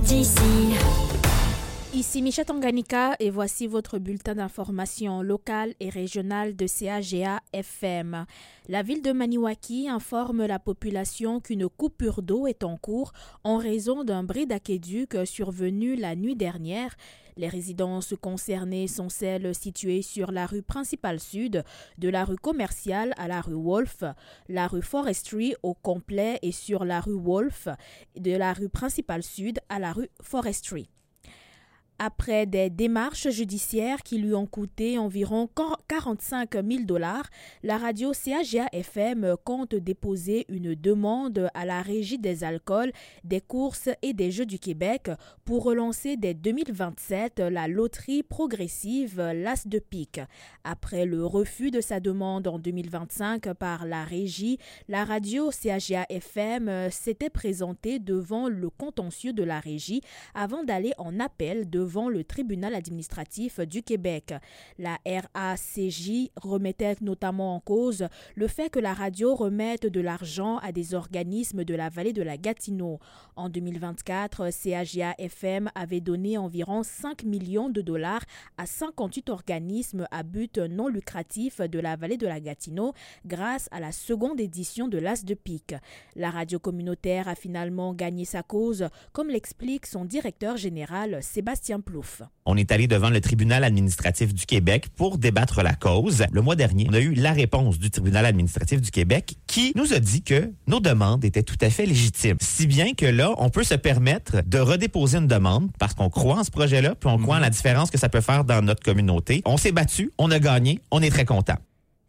d'ici. Ici Micha Tanganyika et voici votre bulletin d'information locale et régionale de CAGA FM. La ville de Maniwaki informe la population qu'une coupure d'eau est en cours en raison d'un bris d'aqueduc survenu la nuit dernière. Les résidences concernées sont celles situées sur la rue principale sud, de la rue commerciale à la rue Wolfe, la rue Forestry au complet et sur la rue Wolfe, de la rue principale sud à la rue Forestry. Après des démarches judiciaires qui lui ont coûté environ 45 000 $, la radio CAGA-FM compte déposer une demande à la Régie des alcools, des courses et des jeux du Québec pour relancer dès 2027 la loterie progressive l'As de pique. Après le refus de sa demande en 2025 par la Régie, la radio CAGA-FM s'était présentée devant le contentieux de la Régie avant d'aller en appel devant le tribunal administratif du Québec. La RACJ remettait notamment en cause le fait que la radio remette de l'argent à des organismes de la vallée de la Gatineau. En 2024, CAGA-FM avait donné environ 5 millions de $, à 58 organismes à but non lucratif de la vallée de la Gatineau grâce à la seconde édition de l'As de pique. La radio communautaire a finalement gagné sa cause, comme l'explique son directeur général Sébastien Plouffe. On est allé devant le tribunal administratif du Québec pour débattre la cause. Le mois dernier, on a eu la réponse du tribunal administratif du Québec qui nous a dit que nos demandes étaient tout à fait légitimes. Si bien que là, on peut se permettre de redéposer une demande parce qu'on croit en ce projet-là, puis on croit en la différence que ça peut faire dans notre communauté. On s'est battu, on a gagné, on est très contents.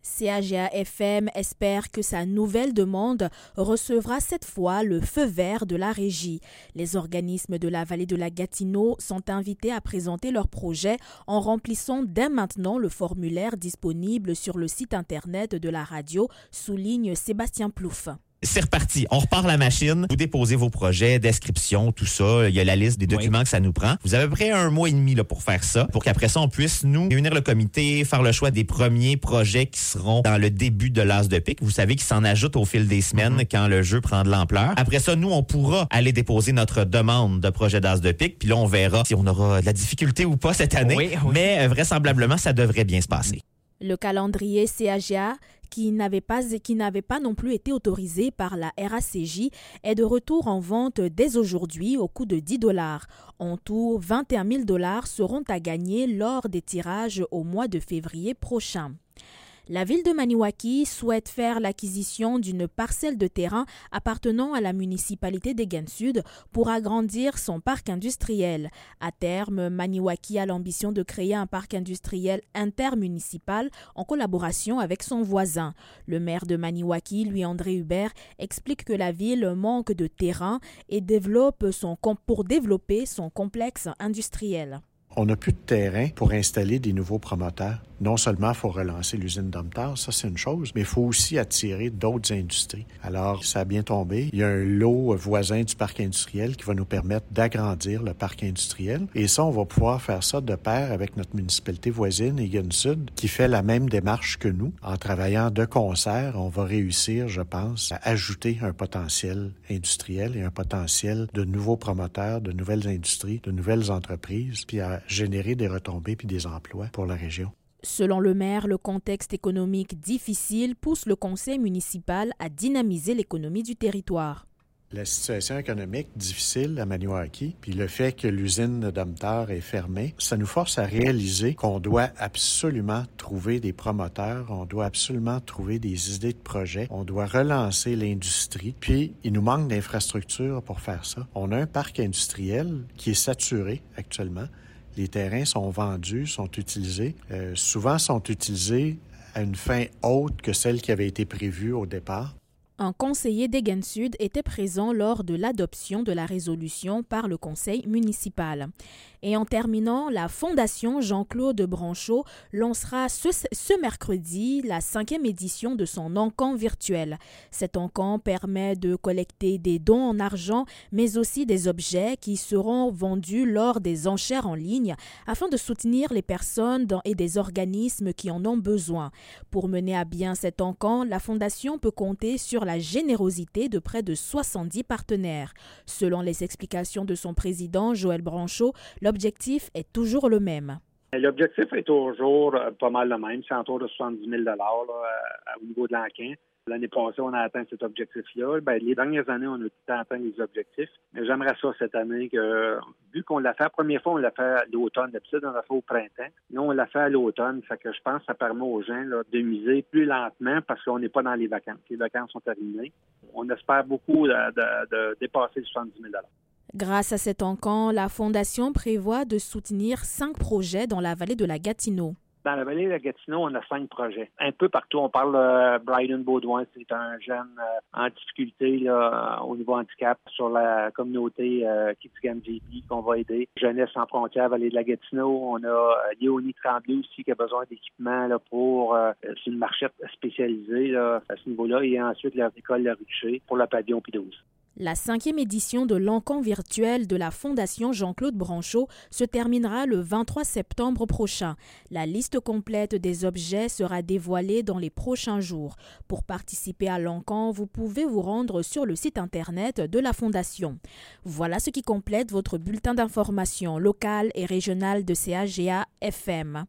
CAGA-FM espère que sa nouvelle demande recevra cette fois le feu vert de la Régie. Les organismes de la vallée de la Gatineau sont invités à présenter leur projet en remplissant dès maintenant le formulaire disponible sur le site Internet de la radio, souligne Sébastien Plouffe. C'est reparti. On repart la machine. Vous déposez vos projets, descriptions, tout ça. Il y a la liste des documents que ça nous prend. Vous avez à peu près 1 mois et demi là, pour faire ça, pour qu'après ça, on puisse nous réunir le comité, faire le choix des premiers projets qui seront dans le début de l'As de pique. Vous savez qu'ils s'en ajoutent au fil des semaines quand le jeu prend de l'ampleur. Après ça, nous, on pourra aller déposer notre demande de projet d'As de pique. Puis là, on verra si on aura de la difficulté ou pas cette année. Oui. Mais vraisemblablement, ça devrait bien se passer. Le calendrier CAGA, qui n'avait pas non plus été autorisé par la RACJ, est de retour en vente dès aujourd'hui au coût de 10 $. En tout, 21 000 $ seront à gagner lors des tirages au mois de février prochain. La ville de Maniwaki souhaite faire l'acquisition d'une parcelle de terrain appartenant à la municipalité d'Eguin-Sud pour agrandir son parc industriel. À terme, Maniwaki a l'ambition de créer un parc industriel intermunicipal en collaboration avec son voisin. Le maire de Maniwaki, Louis-André Hubert, explique que la ville manque de terrain et pour développer son complexe industriel. On n'a plus de terrain pour installer des nouveaux promoteurs. Non seulement il faut relancer l'usine Domtar, ça c'est une chose, mais il faut aussi attirer d'autres industries. Alors, ça a bien tombé. Il y a un lot voisin du parc industriel qui va nous permettre d'agrandir le parc industriel. Et ça, on va pouvoir faire ça de pair avec notre municipalité voisine, Eguin-Sud, qui fait la même démarche que nous. En travaillant de concert, on va réussir, je pense, à ajouter un potentiel industriel et un potentiel de nouveaux promoteurs, de nouvelles industries, de nouvelles entreprises, puis à générer des retombées puis des emplois pour la région. Selon le maire, le contexte économique difficile pousse le conseil municipal à dynamiser l'économie du territoire. La situation économique difficile à Maniwaki, puis le fait que l'usine de Domtar est fermée, ça nous force à réaliser qu'on doit absolument trouver des promoteurs, on doit absolument trouver des idées de projets, on doit relancer l'industrie, puis il nous manque d'infrastructures pour faire ça. On a un parc industriel qui est saturé actuellement. Les terrains sont vendus, sont utilisés. Souvent sont utilisés à une fin autre que celle qui avait été prévue au départ. Un conseiller d'Eguin-Sud était présent lors de l'adoption de la résolution par le conseil municipal. Et en terminant, la Fondation Jean-Claude Branchot lancera ce mercredi la 5e édition de son encan virtuel. Cet encan permet de collecter des dons en argent, mais aussi des objets qui seront vendus lors des enchères en ligne afin de soutenir les personnes et des organismes qui en ont besoin. Pour mener à bien cet encan, la Fondation peut compter sur la générosité de près de 70 partenaires. Selon les explications de son président, Joël Branchot, l'objectif est toujours le même. L'objectif est toujours pas mal le même. C'est autour de 70 000 au niveau de l'encan. L'année passée, on a atteint cet objectif-là. Les dernières années, on a tout le temps atteint les objectifs. Mais j'aimerais ça cette année que, vu qu'on l'a fait la première fois, on l'a fait à l'automne. D'habitude, on l'a fait au printemps. Nous, on l'a fait à l'automne. Fait que je pense que ça permet aux gens de miser plus lentement parce qu'on n'est pas dans les vacances. Les vacances sont terminées. On espère beaucoup de dépasser les 70 000 $. Grâce à cet encan, la Fondation prévoit de soutenir 5 projets dans la vallée de la Gatineau. Dans la vallée de la Gatineau, on a 5 projets. Un peu partout, on parle de Bryden Baudouin, c'est un jeune en difficulté au niveau handicap sur la communauté Kitigan-JB qu'on va aider. Jeunesse sans frontières, vallée de la Gatineau. On a Léonie Tremblay aussi qui a besoin d'équipement pour c'est une marchette spécialisée à ce niveau-là. Et ensuite, l'école La Rucher pour le pavillon P12. La 5e édition de l'encan virtuel de la Fondation Jean-Claude Branchot se terminera le 23 septembre prochain. La liste complète des objets sera dévoilée dans les prochains jours. Pour participer à l'encan, vous pouvez vous rendre sur le site Internet de la Fondation. Voilà ce qui complète votre bulletin d'information locale et régionale de CAGA FM.